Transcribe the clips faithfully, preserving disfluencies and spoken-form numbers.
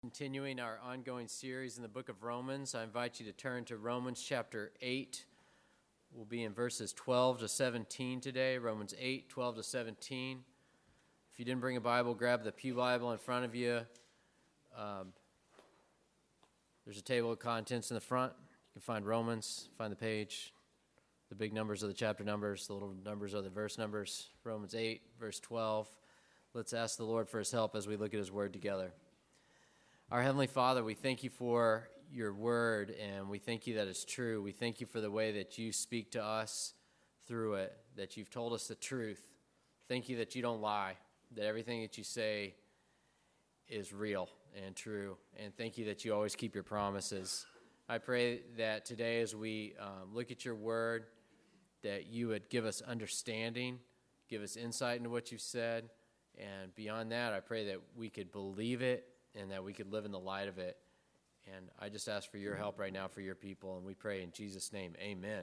Continuing our ongoing series in the book of Romans, I invite you to turn to Romans chapter eight. We'll be in verses twelve to seventeen today, Romans eight, twelve to seventeen. If you didn't bring a Bible, grab the Pew Bible in front of you. Um, there's a table of contents in the front. You can find Romans, find the page. The big numbers are the chapter numbers, the little numbers are the verse numbers. Romans eight, verse twelve. Let's ask the Lord for his help as we look at his word together. Our Heavenly Father, we thank you for your word, and we thank you that it's true. We thank you for the way that you speak to us through it, that you've told us the truth. Thank you that you don't lie, that everything that you say is real and true, and thank you that you always keep your promises. I pray that today as we um, look at your word, that you would give us understanding, give us insight into what you've said, and beyond that, I pray that we could believe it and that we could live in the light of it. And I just ask for your help right now for your people, and we pray in Jesus' name, amen.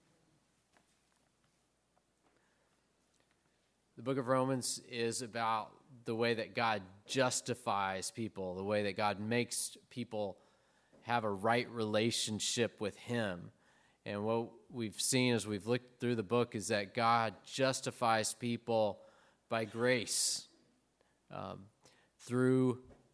The book of Romans is about the way that God justifies people, the way that God makes people have a right relationship with him. And what we've seen as we've looked through the book is that God justifies people by grace um, through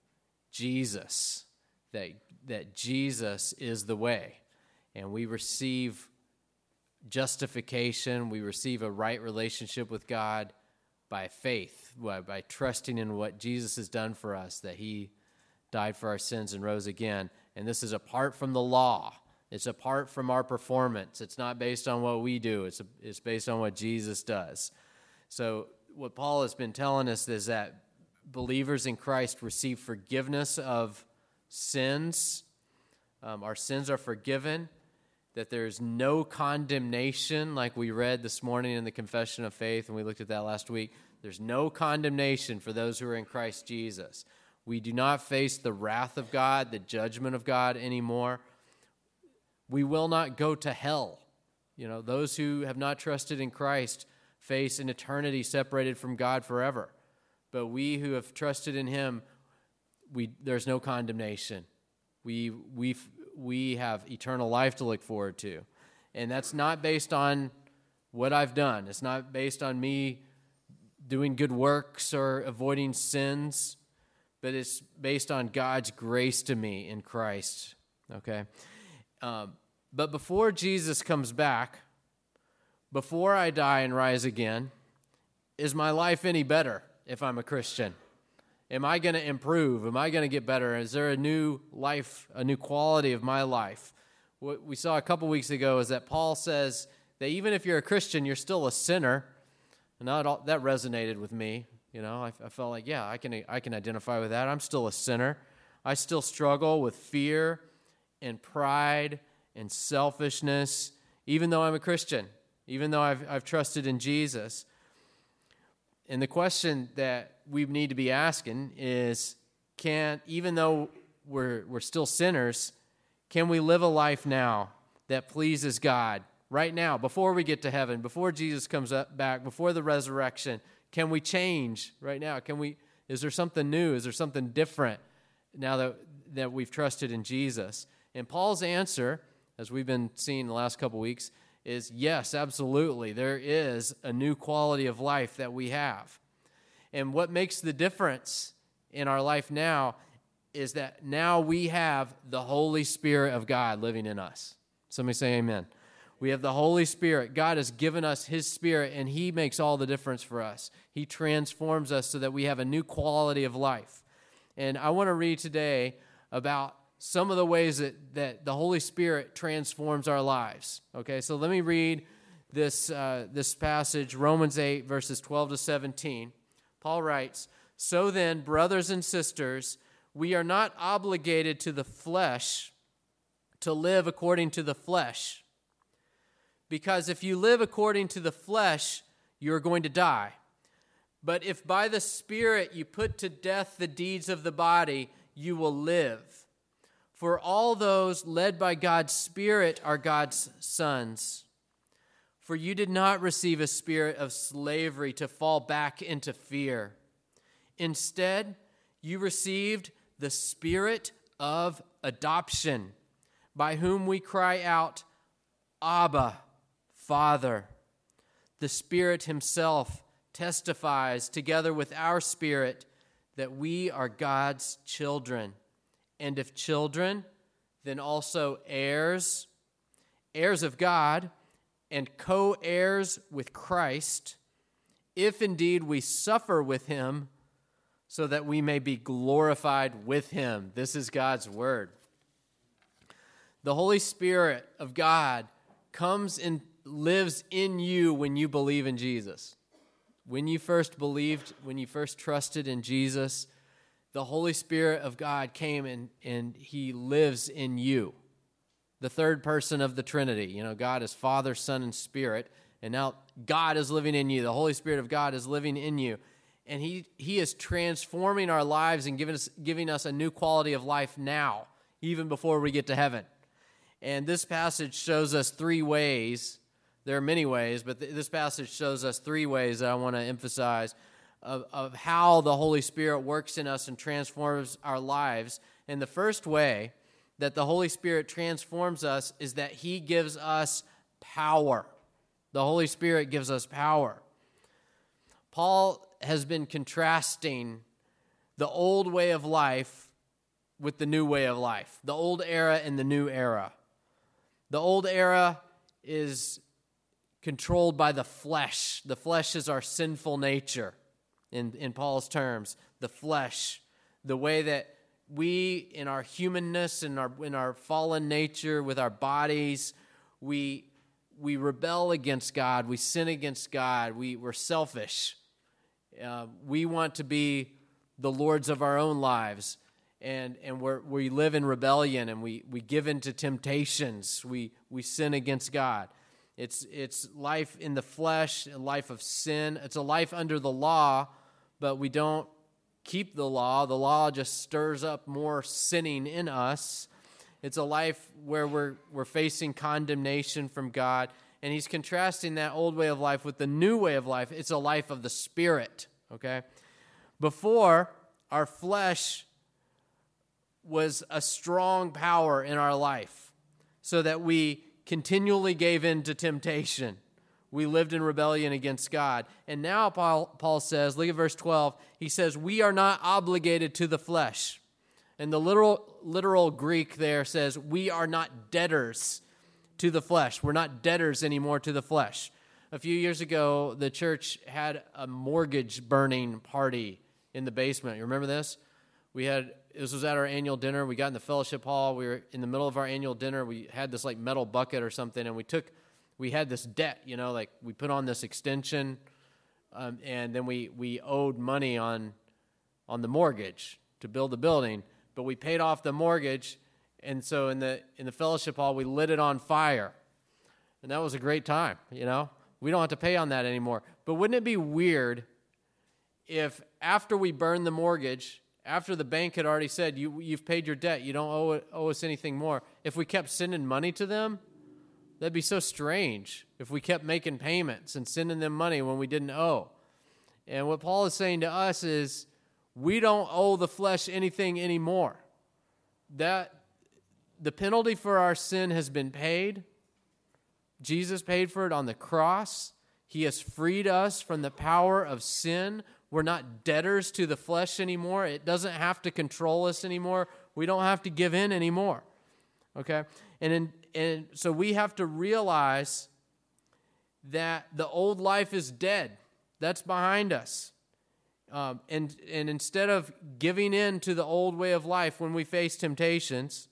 Jesus, that that Jesus is the way, and we receive justification, we receive a right relationship with God by faith, by, by trusting in what Jesus has done for us, that he died for our sins and rose again. And this is apart from the law. It's apart from our performance. It's not based on what we do. It's, a, it's based on what Jesus does. So what Paul has been telling us is that believers in Christ receive forgiveness of sins. Um, our sins are forgiven, that there's no condemnation, like we read this morning in the Confession of Faith, and we looked at that last week. There's no condemnation for those who are in Christ Jesus. We do not face the wrath of God, the judgment of God anymore. We will not go to hell. You know, those who have not trusted in Christ face an eternity separated from God forever. But we who have trusted in him, we there's no condemnation. We we we have eternal life to look forward to. And that's not based on what I've done. It's not based on me doing good works or avoiding sins, but it's based on God's grace to me in Christ. Okay? Um, but before Jesus comes back, before I die and rise again, is my life any better? If I'm a Christian, am I going to improve? Am I going to get better? Is there a new life, a new quality of my life? What we saw a couple weeks ago is that Paul says that even if you're a Christian, you're still a sinner. And that, all, that resonated with me. You know, I, I felt like, yeah, I can I can identify with that. I'm still a sinner. I still struggle with fear and pride and selfishness, even though I'm a Christian, even though I've I've trusted in Jesus. And the question that we need to be asking is, can, even though we're we're still sinners, can we live a life now that pleases God right now, before we get to heaven, before Jesus comes up back, before the resurrection? Can we change right now? Can we? Is there something new? Is there something different now that that we've trusted in Jesus? And Paul's answer, as we've been seeing the last couple weeks, is yes, absolutely. There is a new quality of life that we have. And what makes the difference in our life now is that now we have the Holy Spirit of God living in us. Somebody say amen. We have the Holy Spirit. God has given us his Spirit, and he makes all the difference for us. He transforms us so that we have a new quality of life. And I want to read today about some of the ways that, that the Holy Spirit transforms our lives. Okay, so let me read this, uh, this passage, Romans eight, verses twelve to seventeen. Paul writes, "So then, brothers and sisters, we are not obligated to the flesh to live according to the flesh. Because if you live according to the flesh, you're going to die. But if by the Spirit you put to death the deeds of the body, you will live. For all those led by God's Spirit are God's sons. For you did not receive a spirit of slavery to fall back into fear. Instead, you received the Spirit of adoption, by whom we cry out, Abba, Father. The Spirit himself testifies together with our spirit that we are God's children. And if children, then also heirs, heirs of God, and co-heirs with Christ, if indeed we suffer with him, so that we may be glorified with him. This is God's word. The Holy Spirit of God comes and lives in you when you believe in Jesus. When you first believed, when you first trusted in Jesus, the Holy Spirit of God came and, and he lives in you. The third person of the Trinity. You know, God is Father, Son, and Spirit. And now God is living in you. The Holy Spirit of God is living in you. And he, he is transforming our lives and giving us, giving us a new quality of life now, even before we get to heaven. And this passage shows us three ways. There are many ways, but th- this passage shows us three ways that I want to emphasize of, of how the Holy Spirit works in us and transforms our lives. And the first way that the Holy Spirit transforms us is that he gives us power. The Holy Spirit gives us power. Paul has been contrasting the old way of life with the new way of life, the old era and the new era. The old era is controlled by the flesh. The flesh is our sinful nature, in, in Paul's terms. The flesh, the way that we, in our humanness, in our in our fallen nature, with our bodies, we we rebel against God. We sin against God. We, we're selfish. Uh, we want to be the lords of our own lives. And and we're, we live in rebellion, and we, we give in to temptations. We we sin against God. It's it's life in the flesh, a life of sin. It's a life under the law, but we don't keep the law. The law just stirs up more sinning in us. It's a life where we're we're facing condemnation from God. And he's contrasting that old way of life with the new way of life. It's a life of the Spirit, okay? Before, our flesh was a strong power in our life so that we continually gave in to temptation. We lived in rebellion against God. And now Paul, Paul says, look at verse twelve, he says, we are not obligated to the flesh. And the literal, literal Greek there says, we are not debtors to the flesh. We're not debtors anymore to the flesh. A few years ago, the church had a mortgage burning party in the basement. You remember this? We had, this was at our annual dinner. We got in the fellowship hall. We were in the middle of our annual dinner. We had this like metal bucket or something, and we took, we had this debt, you know, like we put on this extension, um, and then we, we owed money on, on the mortgage to build the building, but we paid off the mortgage. And so in the in the fellowship hall, we lit it on fire. And that was a great time, you know. We don't have to pay on that anymore. But wouldn't it be weird if after we burned the mortgage, after the bank had already said, you, you've paid your debt, you don't owe, it, owe us anything more, if we kept sending money to them? That'd be so strange if we kept making payments and sending them money when we didn't owe. And what Paul is saying to us is, we don't owe the flesh anything anymore. That the penalty for our sin has been paid. Jesus paid for it on the cross. He has freed us from the power of sin. We're not debtors to the flesh anymore. It doesn't have to control us anymore. We don't have to give in anymore. Okay? And in, and so we have to realize that the old life is dead. That's behind us. Um, and, and instead of giving in to the old way of life when we face temptations,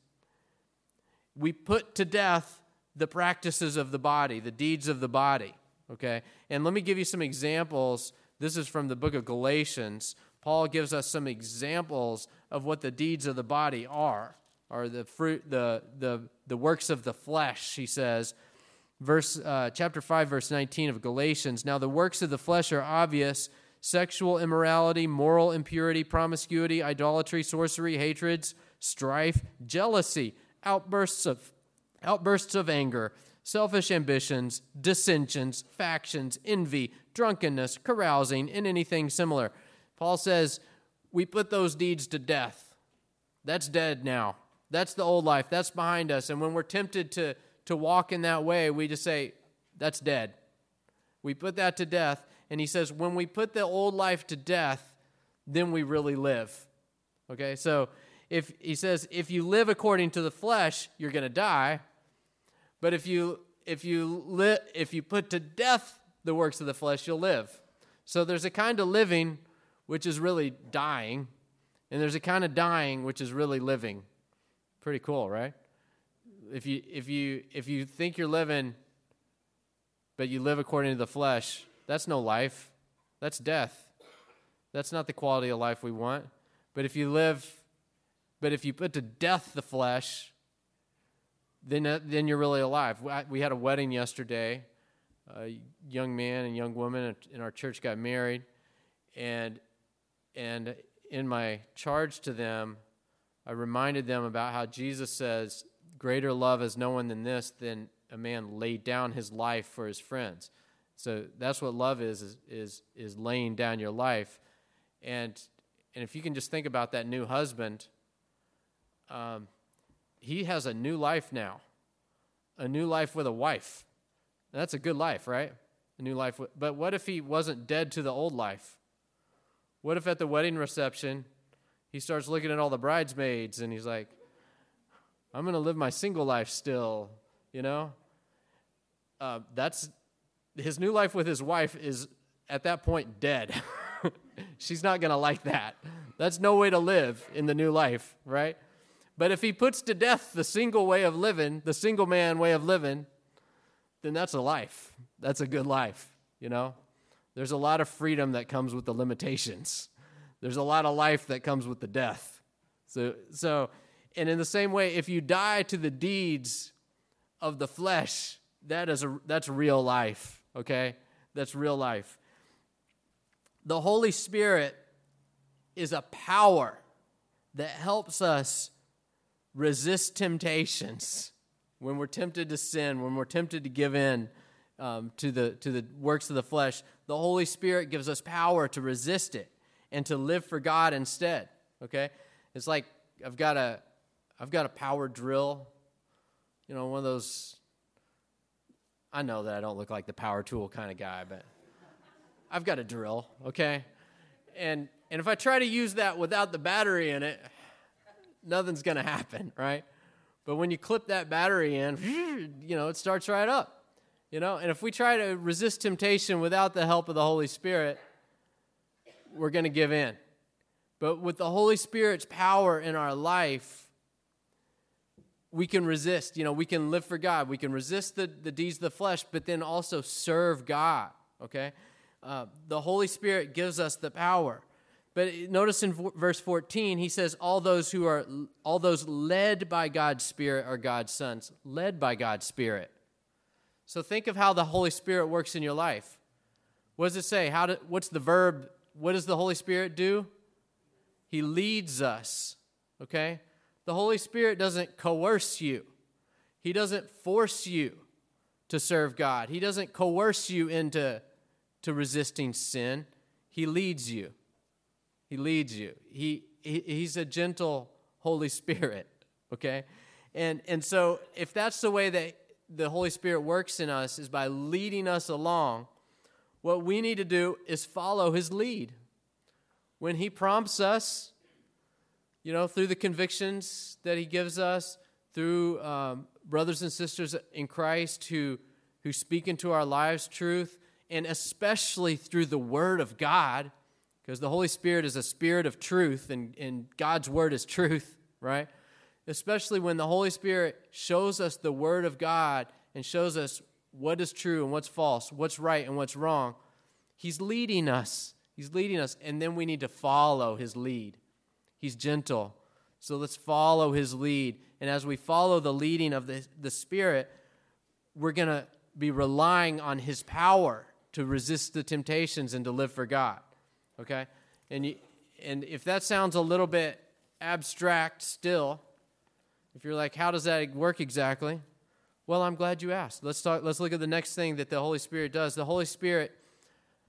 we put to death the practices of the body, the deeds of the body, okay? And let me give you some examples. This is from the book of Galatians. Paul gives us some examples of what the deeds of the body are, or the fruit, the the the works of the flesh, he says. Verse uh, chapter five, verse nineteen of Galatians. Now the works of the flesh are obvious: sexual immorality, moral impurity, promiscuity, idolatry, sorcery, hatreds, strife, jealousy, outbursts of outbursts of anger, selfish ambitions, dissensions, factions, envy, drunkenness, carousing, and anything similar. Paul says we put those deeds to death. That's dead now. That's the old life. That's behind us. And when we're tempted to, to walk in that way, we just say, that's dead. We put that to death. And he says, when we put the old life to death, then we really live. Okay, so if he says, if you live according to the flesh, you're going to die. But if you if you li- if you put to death the works of the flesh, you'll live. So there's a kind of living which is really dying, and there's a kind of dying which is really living. Pretty cool, right? If you if you if you think you're living, but you live according to the flesh, that's no life. That's death. That's not the quality of life we want. But if you live, but if you put to death the flesh, then uh, then you're really alive. We had a wedding yesterday. A young man and young woman in our church got married, and and in my charge to them, I reminded them about how Jesus says, "Greater love has no one than this, than a man laid down his life for his friends." So that's what love is, is is is laying down your life. And and if you can just think about that new husband, um, he has a new life now, a new life with a wife. And that's a good life, right? A new life. With, but what if he wasn't dead to the old life? What if at the wedding reception, he starts looking at all the bridesmaids and he's like, I'm going to live my single life still, you know? Uh, that's his new life with his wife is at that point dead. She's not going to like that. That's no way to live in the new life, right? But if he puts to death the single way of living, the single man way of living, then that's a life. That's a good life, you know? There's a lot of freedom that comes with the limitations. There's a lot of life that comes with the death. So, so, and in the same way, if you die to the deeds of the flesh, that is a, that's real life, okay? That's real life. The Holy Spirit is a power that helps us resist temptations when we're tempted to sin, when we're tempted to give in um, to the to the works of the flesh. The Holy Spirit gives us power to resist it and to live for God instead. Okay, it's like I've got a I've got a power drill, you know, one of those. I know that I don't look like the power tool kind of guy, but I've got a drill, okay? And and if I try to use that without the battery in it, nothing's going to happen, right? But when you clip that battery in, you know, it starts right up, you know? And if we try to resist temptation without the help of the Holy Spirit, we're going to give in. But with the Holy Spirit's power in our life, we can resist. You know, we can live for God. We can resist the, the deeds of the flesh, but then also serve God, okay? Uh, the Holy Spirit gives us the power. But notice in verse fourteen, he says, all those who are, all those led by God's Spirit are God's sons, led by God's Spirit. So think of how the Holy Spirit works in your life. What does it say? How do, what's the verb? What does the Holy Spirit do? He leads us, okay? The Holy Spirit doesn't coerce you. He doesn't force you to serve God. He doesn't coerce you into to resisting sin. He leads you. He leads you. He, he he's a gentle Holy Spirit, okay? And and so if that's the way that the Holy Spirit works in us, is by leading us along, what we need to do is follow his lead. When he prompts us, you know, through the convictions that he gives us, through um, brothers and sisters in Christ who who speak into our lives truth, and especially through the Word of God, because the Holy Spirit is a spirit of truth, and, and God's Word is truth, right? Especially when the Holy Spirit shows us the Word of God and shows us what is true and what's false, what's right and what's wrong. He's leading us. He's leading us, and then we need to follow his lead. He's gentle, so let's follow his lead. And as we follow the leading of the, the Spirit, we're going to be relying on his power to resist the temptations and to live for God, okay? And you, and if that sounds a little bit abstract still, if you're like, how does that work exactly? Well, I'm glad you asked. Let's talk. Let's look at the next thing that the Holy Spirit does. The Holy Spirit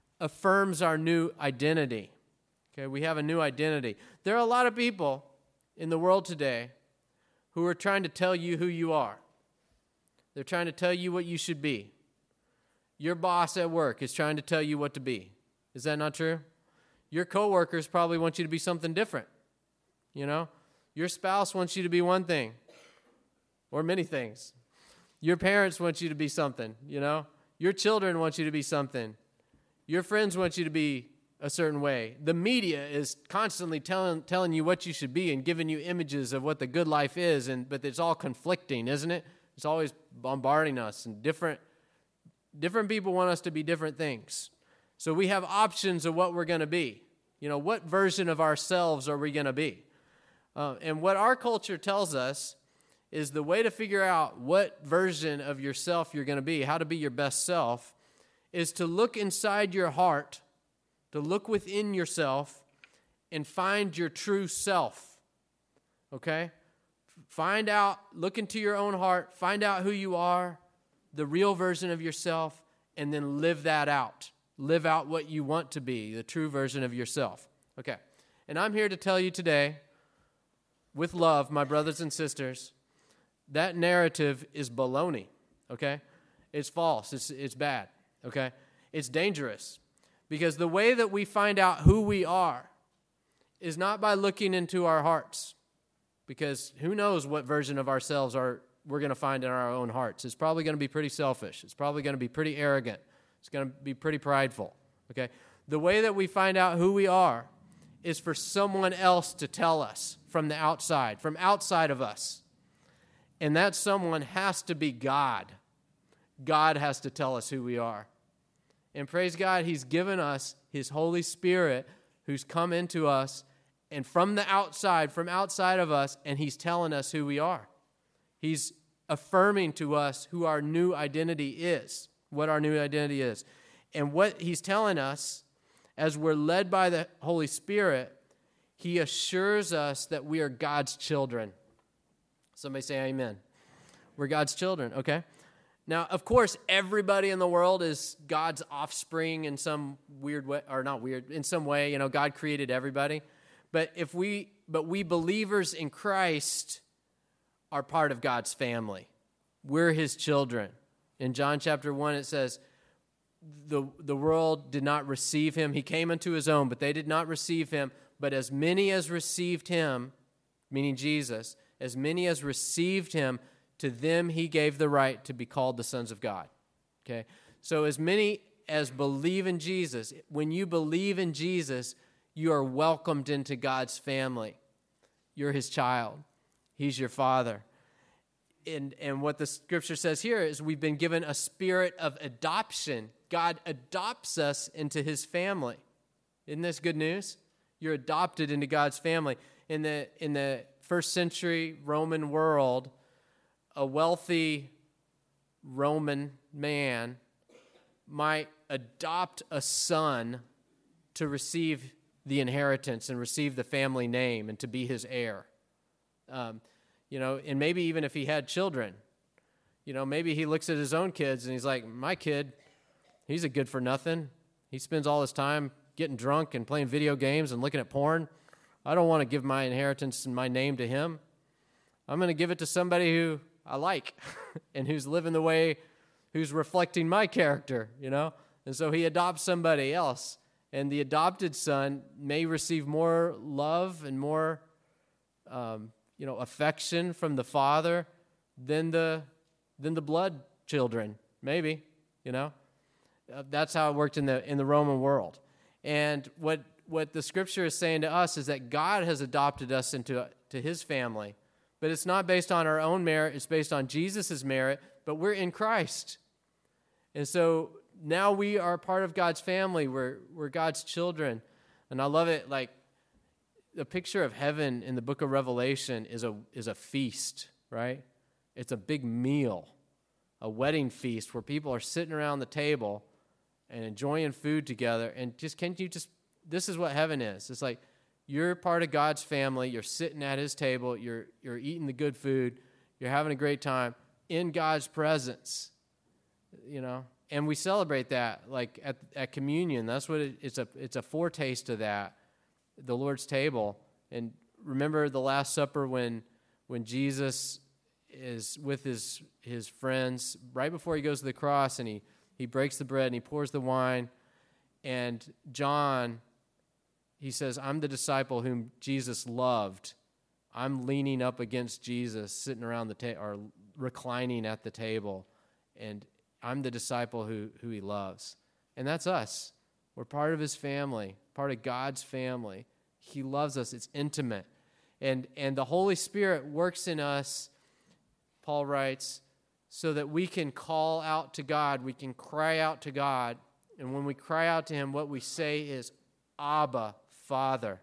affirms our new identity. Okay, we have a new identity. There are a lot of people in the world today who are trying to tell you who you are. They're trying to tell you what you should be. Your boss at work is trying to tell you what to be. Is that not true? Your coworkers probably want you to be something different. You know? Your spouse wants you to be one thing or many things. Your parents want you to be something, you know? Your children want you to be something. Your friends want you to be a certain way. The media is constantly telling telling you what you should be and giving you images of what the good life is, and but it's all conflicting, isn't it? It's always bombarding us, and different different people want us to be different things. So we have options of what we're going to be. You know, what version of ourselves are we going to be? Uh, and what our culture tells us is the way to figure out what version of yourself you're going to be, how to be your best self, is to look inside your heart, to look within yourself and find your true self, okay? Find out, look into your own heart, find out who you are, the real version of yourself, and then live that out. Live out what you want to be, the true version of yourself. Okay, and I'm here to tell you today, with love, my brothers and sisters, that narrative is baloney, okay? It's false. It's, it's bad, okay? It's dangerous because the way that we find out who we are is not by looking into our hearts, because who knows what version of ourselves are we're going to find in our own hearts. It's probably going to be pretty selfish. It's probably going to be pretty arrogant. It's going to be pretty prideful, okay? The way that we find out who we are is for someone else to tell us from the outside, from outside of us. And that someone has to be God. God has to tell us who we are. And praise God, He's given us His Holy Spirit who's come into us and from the outside, from outside of us, and He's telling us who we are. He's affirming to us who our new identity is, what our new identity is. And what He's telling us, as we're led by the Holy Spirit, He assures us that we are God's children. Somebody say amen. We're God's children, okay? Now, of course, everybody in the world is God's offspring in some weird way, or not weird, in some way. You know, God created everybody. But if we, but we believers in Christ are part of God's family. We're His children. In John chapter one, it says, the, the world did not receive Him. He came unto His own, but they did not receive Him. But as many as received Him, meaning Jesus, as many as received Him, to them He gave the right to be called the sons of God. Okay? So as many as believe in Jesus, when you believe in Jesus, you are welcomed into God's family. You're His child. He's your Father. And, and what the Scripture says here is we've been given a spirit of adoption. God adopts us into His family. Isn't this good news? You're adopted into God's family. In the in the first century Roman world, a wealthy Roman man might adopt a son to receive the inheritance and receive the family name and to be his heir. Um, you know, and maybe even if he had children, you know, maybe he looks at his own kids and he's like, my kid, he's a good for nothing. He spends all his time getting drunk and playing video games and looking at porn. I don't want to give my inheritance and my name to him. I'm going to give it to somebody who I like and who's living the way, who's reflecting my character, you know? And so he adopts somebody else. And the adopted son may receive more love and more, um, you know, affection from the father than the than the blood children, maybe, you know? Uh, that's how it worked in the in the Roman world. And what what the Scripture is saying to us is that God has adopted us into to His family. But it's not based on our own merit. It's based on Jesus' merit. But we're in Christ. And so now we are part of God's family. We're, we're God's children. And I love it. Like, the picture of heaven in the book of Revelation is a, is a feast, right? It's a big meal, a wedding feast where people are sitting around the table and enjoying food together. And just, can't you just, this is what heaven is. It's like, you're part of God's family. You're sitting at His table. You're you're eating the good food. You're having a great time in God's presence, you know. And we celebrate that, like at at communion. That's what it, it's a it's a foretaste of that, the Lord's table. And remember the Last Supper when when Jesus is with his his friends right before he goes to the cross, and he, he breaks the bread and he pours the wine, and John, he says, I'm the disciple whom Jesus loved. I'm leaning up against Jesus, sitting around the table, or reclining at the table, and I'm the disciple who, who he loves. And that's us. We're part of his family, part of God's family. He loves us. It's intimate. And, and the Holy Spirit works in us, Paul writes, so that we can call out to God. We can cry out to God. And when we cry out to him, what we say is, Abba, Father.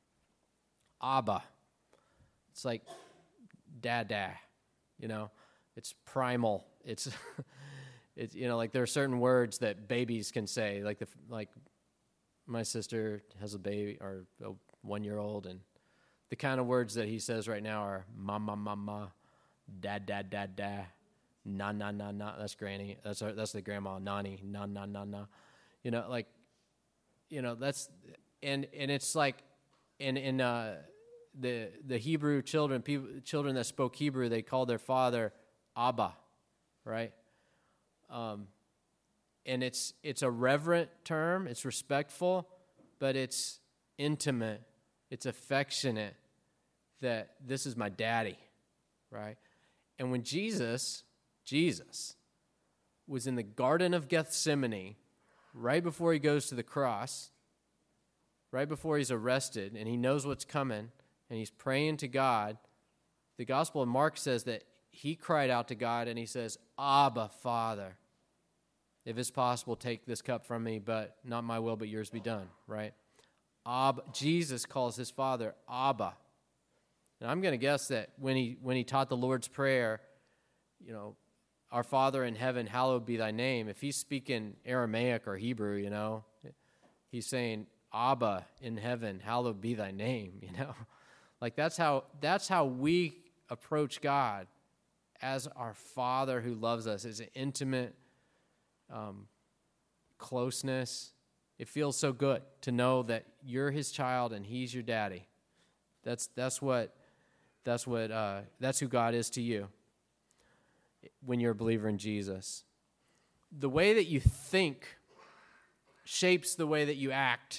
Abba. It's like dada, you know. It's primal. It's, it's you know, like there are certain words that babies can say. Like the like, my sister has a baby or a one-year-old, and the kind of words that he says right now are mama, mama, dad, dad, dad, dad, na, na, na, na. That's granny. That's our, that's the grandma. Nani, na, na, na, na. You know, like, you know, that's and and it's like, in in uh, the the Hebrew children, people, children that spoke Hebrew, they called their father Abba, right? Um, and it's it's a reverent term. It's respectful, but it's intimate. It's affectionate. That this is my daddy, right? And when Jesus, Jesus, was in the Garden of Gethsemane, right before he goes to the cross, right before he's arrested, and he knows what's coming, and he's praying to God, the Gospel of Mark says that he cried out to God, and he says, Abba, Father, if it's possible, take this cup from me, but not my will, but yours be done, right? Abba, Jesus calls his Father Abba. And I'm going to guess that when he when he taught the Lord's Prayer, you know, our Father in heaven, hallowed be thy name. If he's speaking Aramaic or Hebrew, you know, he's saying, Abba in heaven, hallowed be thy name, you know. Like that's how that's how we approach God, as our Father who loves us. It's an intimate um, closeness. It feels so good to know that you're his child and he's your daddy. That's that's what that's what uh, that's who God is to you when you're a believer in Jesus. The way that you think shapes the way that you act.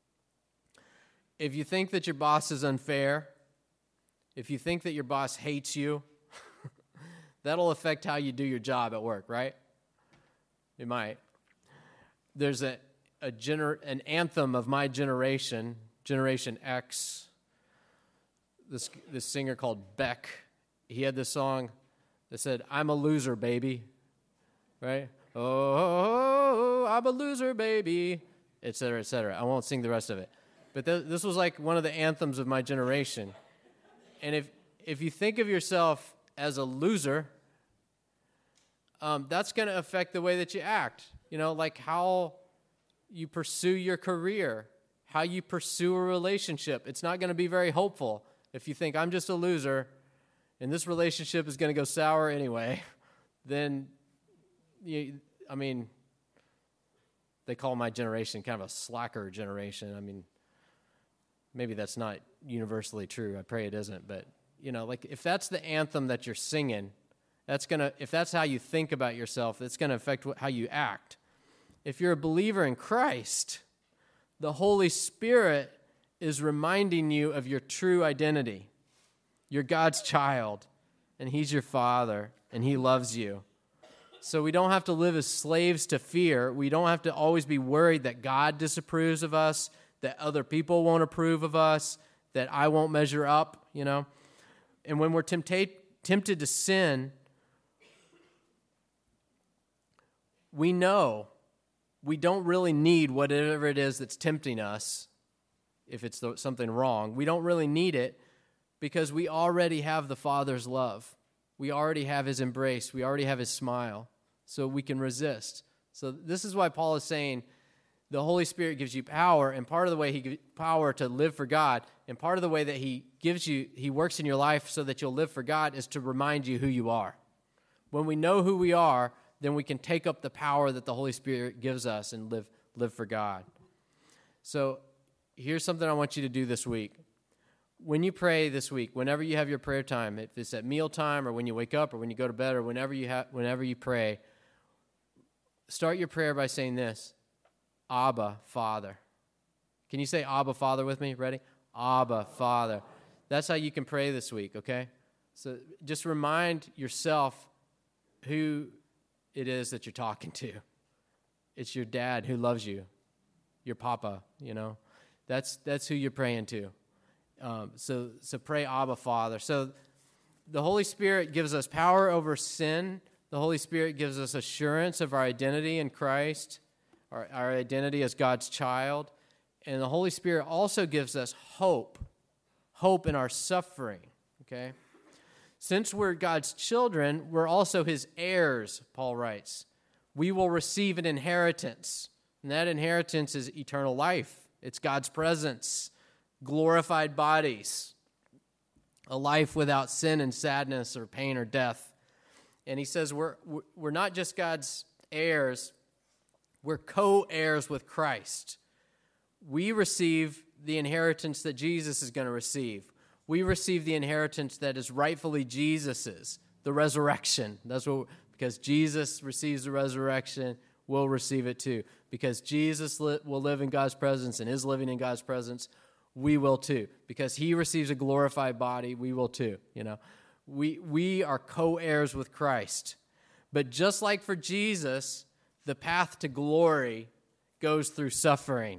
If you think that your boss is unfair, if you think that your boss hates you, that'll affect how you do your job at work, right? It might. There's a a gener- an anthem of my generation, Generation X. This this singer called Beck, he had this song that said, I'm a loser, baby, right? Oh, I'm a loser, baby, et cetera, et cetera. I won't sing the rest of it. But th- this was like one of the anthems of my generation. And if if you think of yourself as a loser, um, that's going to affect the way that you act. You know, like how you pursue your career, how you pursue a relationship. It's not going to be very hopeful if you think I'm just a loser and this relationship is going to go sour anyway. Then, you, I mean, they call my generation kind of a slacker generation. I mean, maybe that's not universally true. I pray it isn't. But, you know, like if that's the anthem that you're singing, that's going to, if that's how you think about yourself, it's going to affect how you act. If you're a believer in Christ, the Holy Spirit is reminding you of your true identity. You're God's child, and he's your Father, and he loves you. So we don't have to live as slaves to fear. We don't have to always be worried that God disapproves of us, that other people won't approve of us, that I won't measure up, you know. And when we're tempted tempted to sin, we know we don't really need whatever it is that's tempting us. If it's something wrong, we don't really need it because we already have the Father's love. We already have his embrace. We already have his smile, so we can resist. So this is why Paul is saying the Holy Spirit gives you power, and part of the way he gives power to live for God, and part of the way that he gives you, he works in your life so that you'll live for God is to remind you who you are. When we know who we are, then we can take up the power that the Holy Spirit gives us and live live for God. So here's something I want you to do this week. when you pray this week, whenever you have your prayer time, if it's at mealtime or when you wake up or when you go to bed or whenever you have, whenever you pray, start your prayer by saying this: Abba, Father. Can you say Abba, Father with me? Ready? Abba, Father. That's how you can pray this week, okay? So just remind yourself who it is that you're talking to. It's your dad who loves you, your papa, you know. That's that's who you're praying to. Um, so so pray Abba, Father. So the Holy Spirit gives us power over sin. The Holy Spirit gives us assurance of our identity in Christ, our, our identity as God's child. And the Holy Spirit also gives us hope, hope in our suffering, okay? Since we're God's children, we're also his heirs, Paul writes. We will receive an inheritance, and that inheritance is eternal life. It's God's presence, glorified bodies, a life without sin and sadness or pain or death. And he says we're we're not just God's heirs, we're co-heirs with Christ. We receive the inheritance that Jesus is going to receive. We receive the inheritance that is rightfully Jesus's, the resurrection. That's what, because Jesus receives the resurrection, we'll receive it too. Because Jesus li- will live in God's presence and is living in God's presence, we will too. Because he receives a glorified body, we will too. You know, we we are co-heirs with Christ. But just like for Jesus, the path to glory goes through suffering.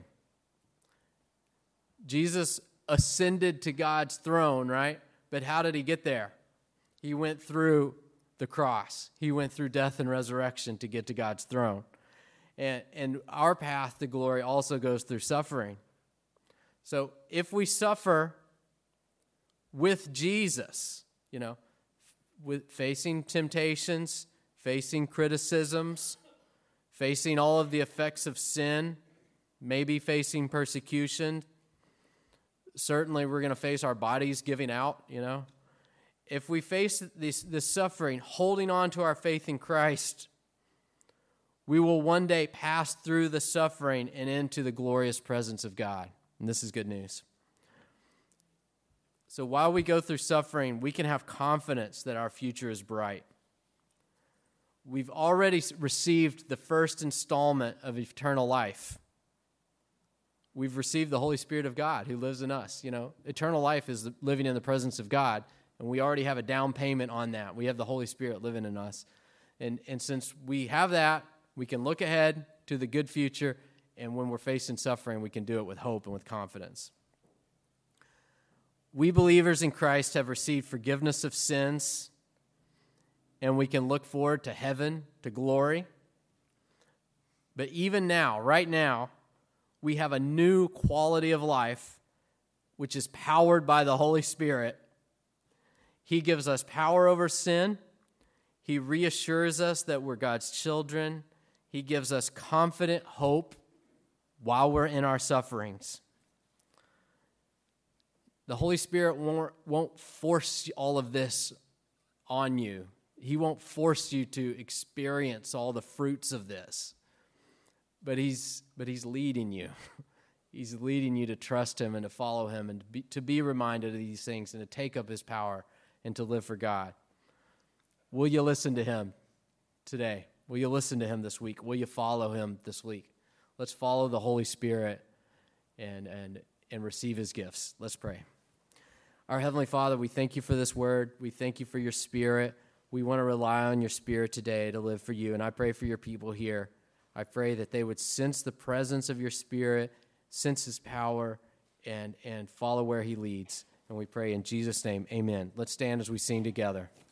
Jesus ascended to God's throne, right? But how did he get there? He went through the cross. He went through death and resurrection to get to God's throne. And, and our path to glory also goes through suffering. So if we suffer with Jesus, you know, with facing temptations, facing criticisms, facing all of the effects of sin, maybe facing persecution, certainly we're going to face our bodies giving out, you know. If we face this, this suffering, holding on to our faith in Christ, we will one day pass through the suffering and into the glorious presence of God. And this is good news. So while we go through suffering, we can have confidence that our future is bright. We've already received the first installment of eternal life. We've received the Holy Spirit of God who lives in us. You know, eternal life is living in the presence of God, and we already have a down payment on that. We have the Holy Spirit living in us. And, and since we have that, we can look ahead to the good future, and when we're facing suffering, we can do it with hope and with confidence. We believers in Christ have received forgiveness of sins, and we can look forward to heaven, to glory. But even now, right now, we have a new quality of life, which is powered by the Holy Spirit. He gives us power over sin. He reassures us that we're God's children. He gives us confident hope while we're in our sufferings. The Holy Spirit won't, won't force all of this on you. He won't force you to experience all the fruits of this. But he's but he's leading you. He's leading you to trust him and to follow him and to be, to be reminded of these things and to take up his power and to live for God. Will you listen to him today? Will you listen to him this week? Will you follow him this week? Let's follow the Holy Spirit and and and receive his gifts. Let's pray. Our Heavenly Father, we thank you for this word. We thank you for your Spirit. We want to rely on your Spirit today to live for you. And I pray for your people here. I pray that they would sense the presence of your Spirit, sense his power, and, and follow where he leads. And we pray in Jesus' name, amen. Let's stand as we sing together.